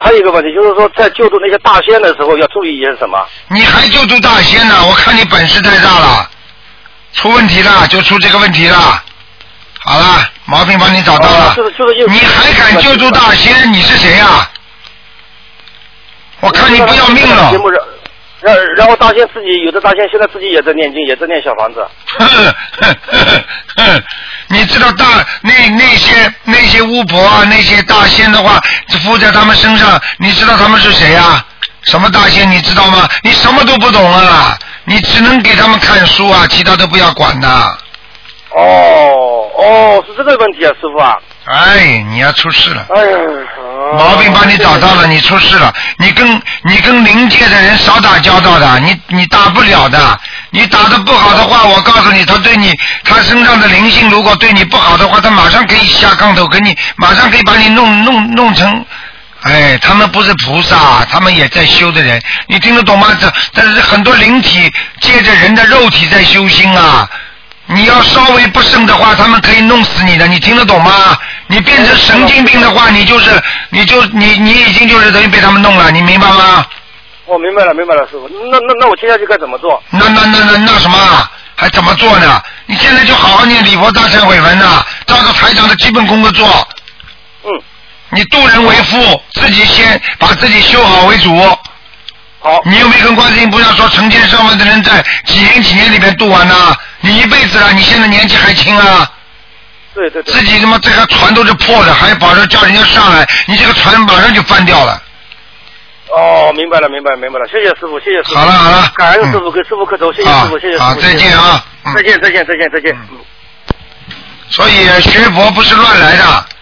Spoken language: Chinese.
还有一个问题，就是说在救助那些大仙的时候要注意一些什么？你还救助大仙呢？我看你本事太大了，出问题了就出这个问题了。好了，毛病帮你找到了。你还敢救助大仙？你是谁呀？我看你不要命了。然后大仙自己有的大仙现在自己也在念经，也在念小房子。你知道那些巫婆啊，那些大仙的话附在他们身上，你知道他们是谁啊？什么大仙你知道吗？你什么都不懂啊，你只能给他们看书啊，其他都不要管的。是这个问题啊，师傅啊。哎，你要出事了。毛病帮你找到了，你出事了。你跟灵界的人少打交道的，你打不了的。你打得不好的话，我告诉你，他身上的灵性如果对你不好的话，他马上可以下杠头，马上可以把你弄成。哎，他们不是菩萨，他们也在修的人，你听得懂吗？但是很多灵体借着人的肉体在修心啊。你要稍微不慎的话，他们可以弄死你的，你听得懂吗？你变成神经病的话，你已经就是等于被他们弄了，你明白吗？我明白了，师傅。那我接下去该怎么做？那什么？还怎么做呢？你现在就好好念礼佛大忏悔文呐，照着台长的基本功课做。你渡人为父，自己先把自己修好为主。好。你有没有跟观世音菩萨说，成千上万的人在几年里面渡完呢？你一辈子了，你现在年纪还轻啊。对。自己他妈这个船都是破的，还保证叫人家上来，你这个船马上就翻掉了。明白了，谢谢师傅，谢谢师傅。好了，感恩师傅，给师傅磕头，谢谢师傅，谢谢师傅。好，再见啊。再见。所以学佛不是乱来的。